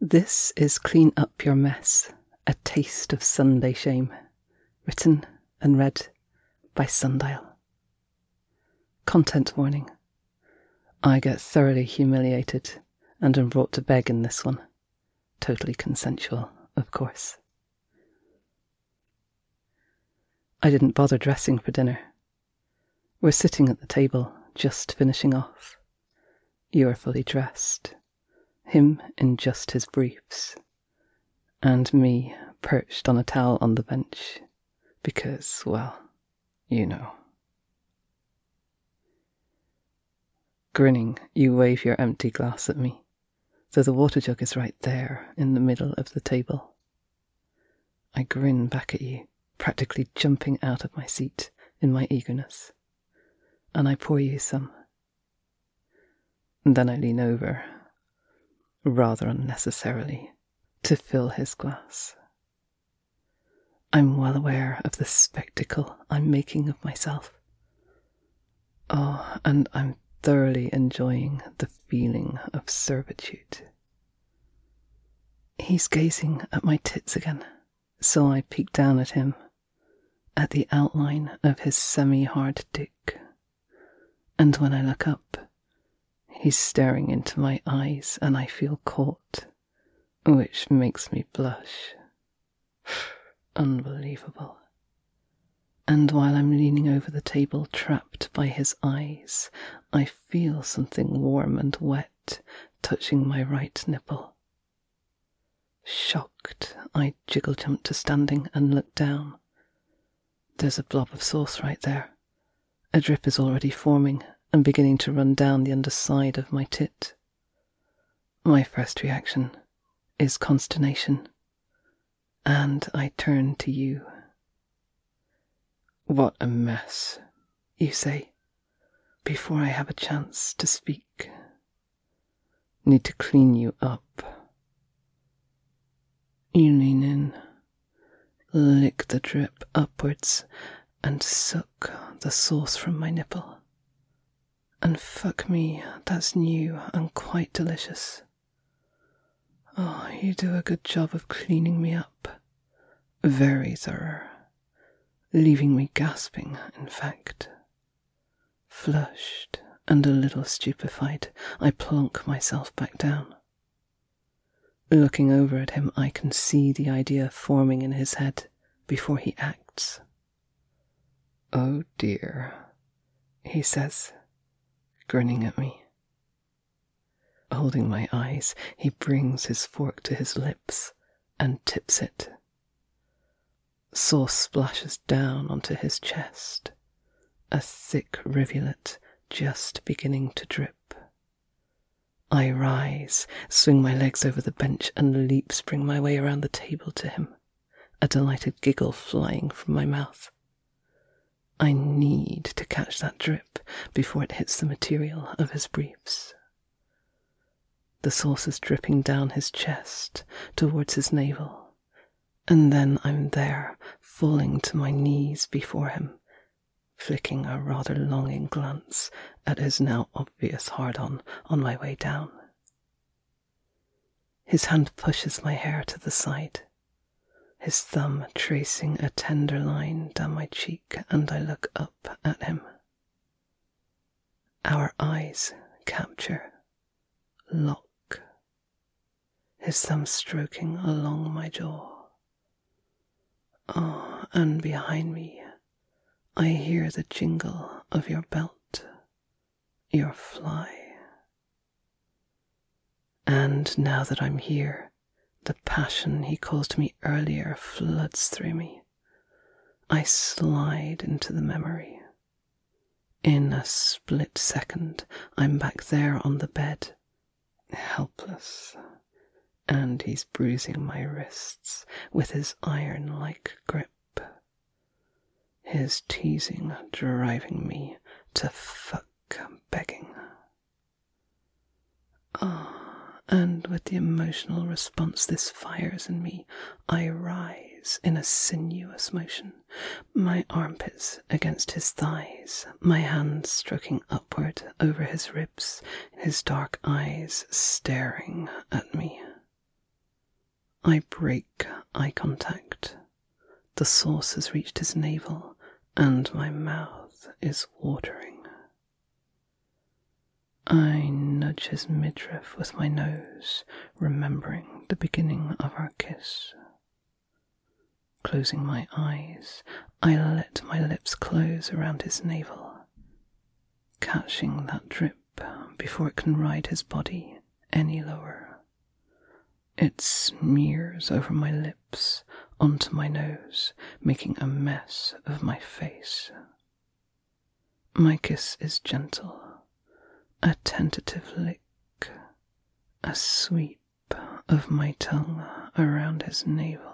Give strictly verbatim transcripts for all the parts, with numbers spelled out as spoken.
This is Clean Up Your Mess, a taste of Sunday shame, written and read by Sundial. Content warning. I get thoroughly humiliated and am brought to beg in this one. Totally consensual, of course. I didn't bother dressing for dinner. We're sitting at the table, just finishing off. You are fully dressed. Him in just his briefs. And me perched on a towel on the bench. Because, well, you know. Grinning, you wave your empty glass at me, though the water jug is right there in the middle of the table. I grin back at you, practically jumping out of my seat in my eagerness, and I pour you some. And then I lean over, rather unnecessarily, to fill his glass. I'm well aware of the spectacle I'm making of myself. Oh, and I'm thoroughly enjoying the feeling of servitude. He's gazing at my tits again, so I peek down at him, at the outline of his semi-hard dick. And when I look up, he's staring into my eyes and I feel caught, which makes me blush. Unbelievable. And while I'm leaning over the table, trapped by his eyes, I feel something warm and wet touching my right nipple. Shocked, I jiggle jump to standing and look down. There's a blob of sauce right there. A drip is already forming and beginning to run down the underside of my tit. My first reaction is consternation, and I turn to you. What a mess, you say, before I have a chance to speak. Need to clean you up. You lean in, lick the drip upwards, and suck the sauce from my nipple. And fuck me, that's new and quite delicious. Oh, you do a good job of cleaning me up. Very thorough. Leaving me gasping, in fact. Flushed and a little stupefied, I plonk myself back down. Looking over at him, I can see the idea forming in his head before he acts. Oh dear, he says, grinning at me. Holding my eyes, he brings his fork to his lips and tips it. Sauce splashes down onto his chest, a thick rivulet just beginning to drip. I rise, swing my legs over the bench and leap spring my way around the table to him, a delighted giggle flying from my mouth. I need to catch that drip before it hits the material of his briefs. The sauce is dripping down his chest towards his navel. And then I'm there, falling to my knees before him, flicking a rather longing glance at his now obvious hard-on on my way down. His hand pushes my hair to the side, his thumb tracing a tender line down my cheek, and I look up at him. Our eyes capture, lock, his thumb stroking along my jaw. Oh, and behind me, I hear the jingle of your belt, your fly. And now that I'm here, the passion he caused me earlier floods through me. I slide into the memory. In a split second, I'm back there on the bed, helpless. And he's bruising my wrists with his iron-like grip. His teasing driving me to fuck begging. Ah, oh, and with the emotional response this fires in me, I rise in a sinuous motion, my armpits against his thighs, my hands stroking upward over his ribs, his dark eyes staring at me. I break eye contact. The sauce has reached his navel, and my mouth is watering. I nudge his midriff with my nose, remembering the beginning of our kiss. Closing my eyes, I let my lips close around his navel, catching that drip before it can ride his body any lower. It smears over my lips, onto my nose, making a mess of my face. My kiss is gentle, a tentative lick, a sweep of my tongue around his navel.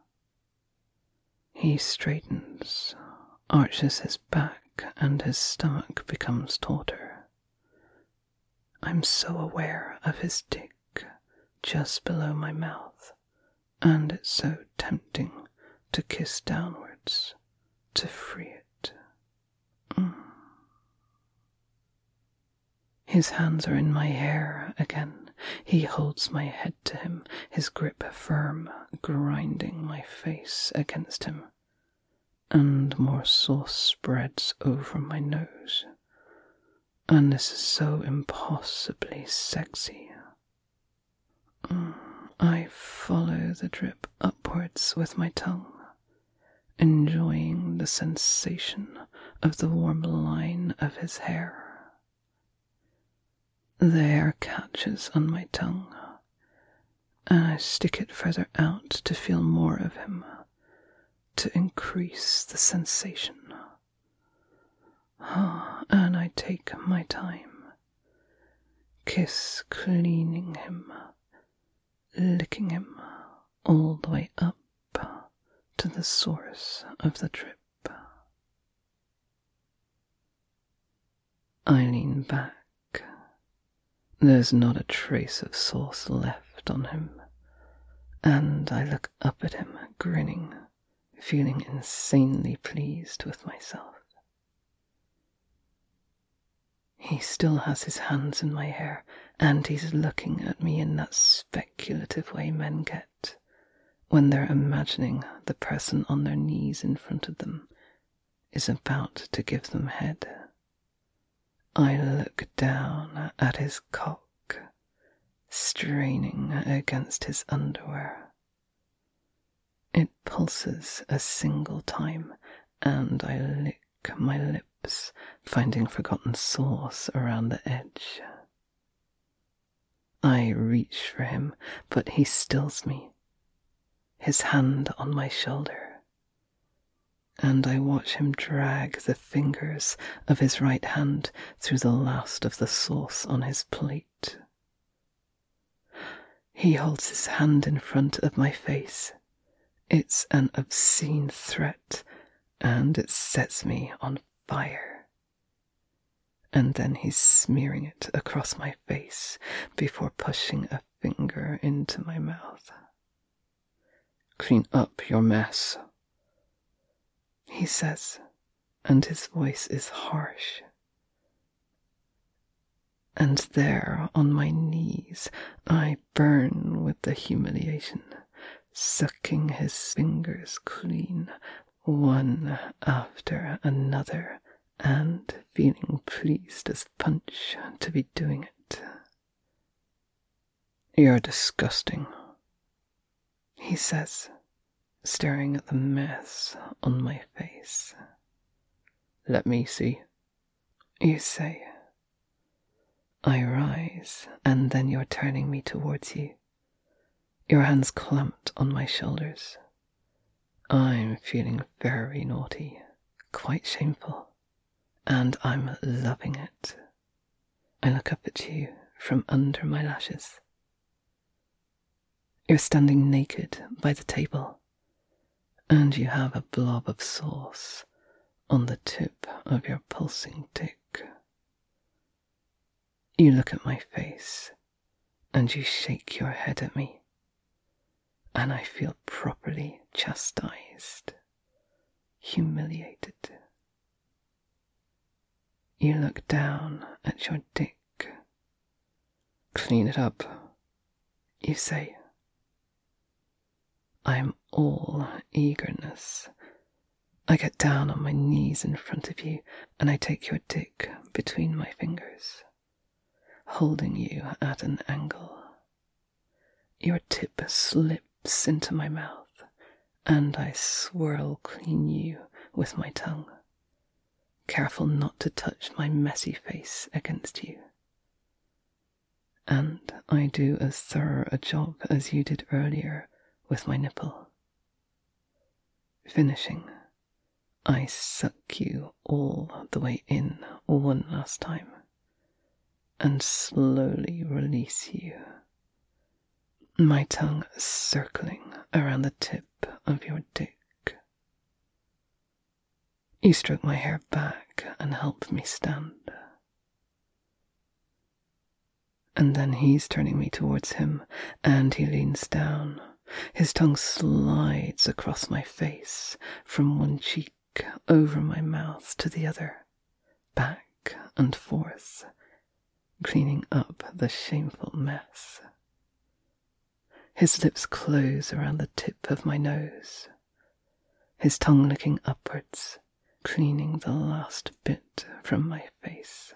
He straightens, arches his back, and his stomach becomes tauter. I'm so aware of his dick just below my mouth, and it's so tempting to kiss downwards, to free it. Mm. His hands are in my hair again. He holds my head to him, his grip firm, grinding my face against him. And more sauce spreads over my nose. And this is so impossibly sexy. Mm. I follow the drip upwards with my tongue, enjoying the sensation of the warm line of his hair. The hair catches on my tongue, and I stick it further out to feel more of him, to increase the sensation. Oh, and I take my time, kiss cleaning him, licking him all the way up to the source of the drip. I lean back. There's not a trace of sauce left on him, and I look up at him, grinning, feeling insanely pleased with myself. He still has his hands in my hair, and he's looking at me in that speculative way men get when they're imagining the person on their knees in front of them is about to give them head. I look down at his cock, straining against his underwear. It pulses a single time, and I lick my lips, finding forgotten sauce around the edge. I reach for him, but he stills me, his hand on my shoulder, and I watch him drag the fingers of his right hand through the last of the sauce on his plate. He holds his hand in front of my face. It's an obscene threat, and it sets me on fire. And then he's smearing it across my face before pushing a finger into my mouth. "Clean up your mess," he says, and his voice is harsh. And there, on my knees, I burn with the humiliation, sucking his fingers clean, one after another, and feeling pleased as punch to be doing it. "You're disgusting," he says, staring at the mess on my face. "Let me see," you say. I rise, and then you're turning me towards you, your hands clamped on my shoulders. I'm feeling very naughty, quite shameful, and I'm loving it. I look up at you from under my lashes. You're standing naked by the table, and you have a blob of sauce on the tip of your pulsing dick. You look at my face, and you shake your head at me, and I feel properly chastised, humiliated. You look down at your dick. "Clean it up," you say. I'm all eagerness. I get down on my knees in front of you, and I take your dick between my fingers, holding you at an angle. Your tip slips into my mouth, and I swirl clean you with my tongue, careful not to touch my messy face against you. And I do as thorough a job as you did earlier with my nipple. Finishing, I suck you all the way in one last time, and slowly release you, my tongue circling around the tip of your dick. You stroke my hair back and help me stand. And then he's turning me towards him, and he leans down. His tongue slides across my face, from one cheek over my mouth to the other, back and forth, cleaning up the shameful mess. His lips close around the tip of my nose, his tongue licking upwards, cleaning the last bit from my face.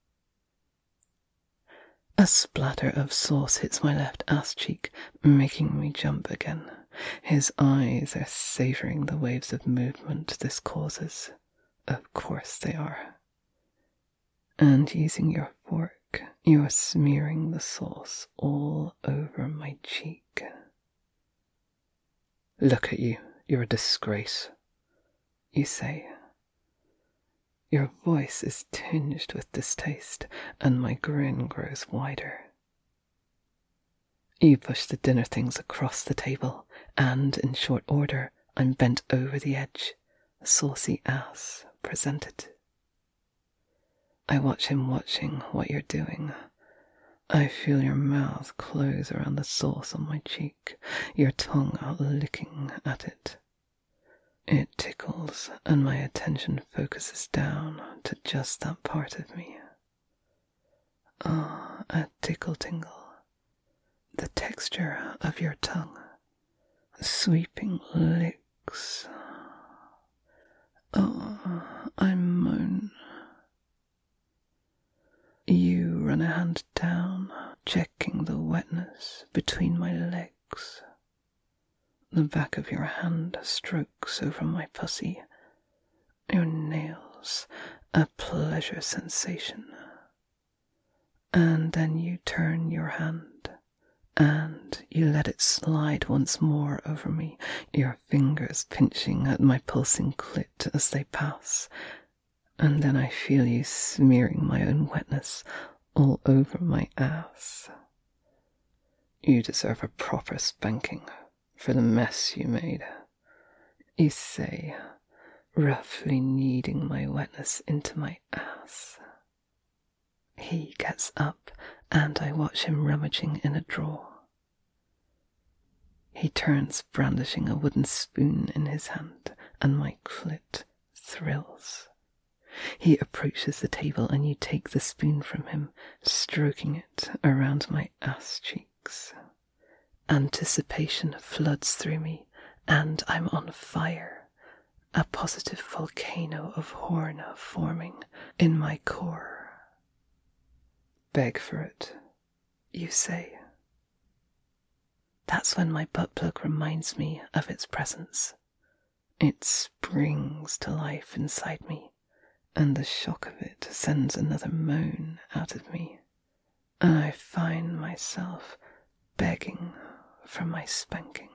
A splatter of sauce hits my left ass cheek, making me jump again. His eyes are savouring the waves of movement this causes. Of course they are. And using your fork, you are smearing the sauce all over my cheek. Look at you, you're a disgrace, you say. Your voice is tinged with distaste, and my grin grows wider. You push the dinner things across the table, and in short order, I'm bent over the edge, a saucy ass presented. I watch him watching what you're doing. I feel your mouth close around the sauce on my cheek, your tongue out licking at it. It tickles, and my attention focuses down to just that part of me. Ah, a tickle tingle. The texture of your tongue. Sweeping licks. Oh, I moan. You run a hand down, checking the wetness between my legs. The back of your hand strokes over my pussy, your nails a pleasure sensation. And then you turn your hand, and you let it slide once more over me, your fingers pinching at my pulsing clit as they pass. And then I feel you smearing my own wetness all over my ass. You deserve a proper spanking for the mess you made, you say, roughly kneading my wetness into my ass. He gets up, and I watch him rummaging in a drawer. He turns, brandishing a wooden spoon in his hand, and my clit thrills. He approaches the table, and you take the spoon from him, stroking it around my ass cheeks. Anticipation floods through me, and I'm on fire, a positive volcano of horn forming in my core. Beg for it, you say. That's when my butt plug reminds me of its presence. It springs to life inside me, and the shock of it sends another moan out of me, and I find myself begging for my spanking.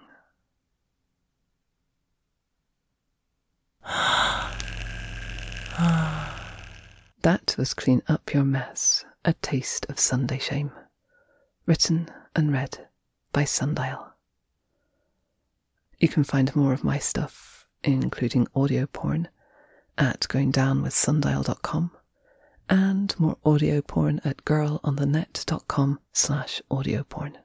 That was Clean Up Your Mess, A Taste of Sunday Shame. Written and read by Sundial. You can find more of my stuff, including audio porn, at going down with sundial dot com, and more audio porn at girl on the net dot com slash audio porn.